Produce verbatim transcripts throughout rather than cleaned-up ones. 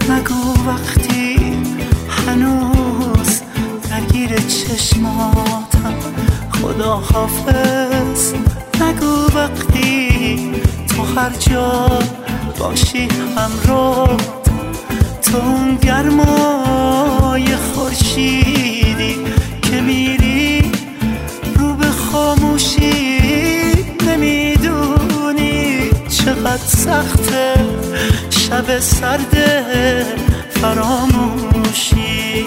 نگو وقتی هنوز درگیر چشماتم خدا حافظ. نگو وقتی تو هر جا باشی همراه، تو اون گرمای خورشیدی که میری رو به خاموشی. نمیدونی چقدر سخته شب سرد فراموشی.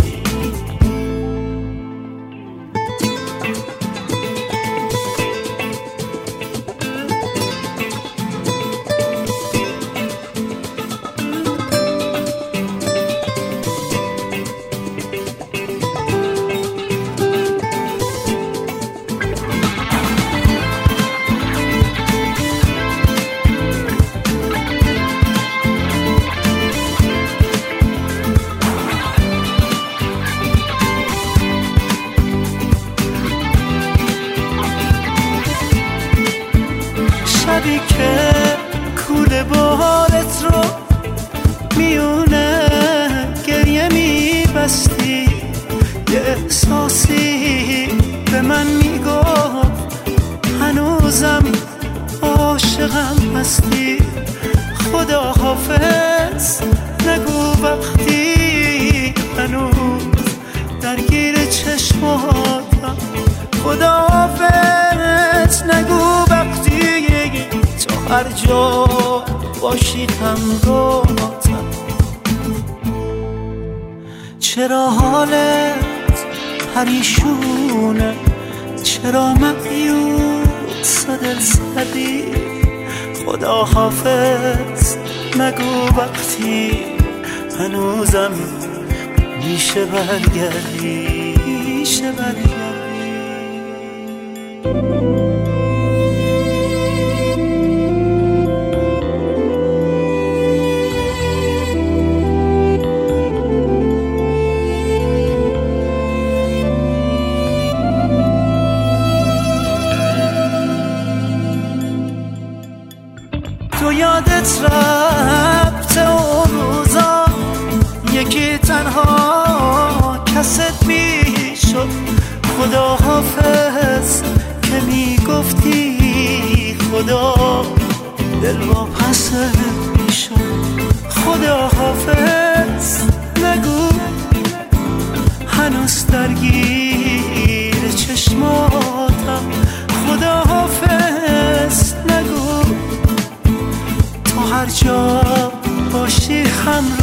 شبی که کوله بارت رو میونه گریه میبستی، یه احساسی به من میگفت هنوزم عاشقم هستی. خدا حافظ. نگو وقتی هنوز درگیر چشماتم خدا حافظ. نگو وقتی تو هر جا باشی همراهتم. چرا حالت پریشونه، چرا مایوس و دل زدی؟ خدا حافظ. نگو وقتی هنوزم میشه برگردی، میشه برگردی. تو یادت رفته اون روزا یکی تنها کست میشد. خدا حافظ که میگفتی خدا دل واپس میشد. خدا حافظ. نگو هنوز درگیر چشماتم خدا حافظ. نگو هر جا باشی هم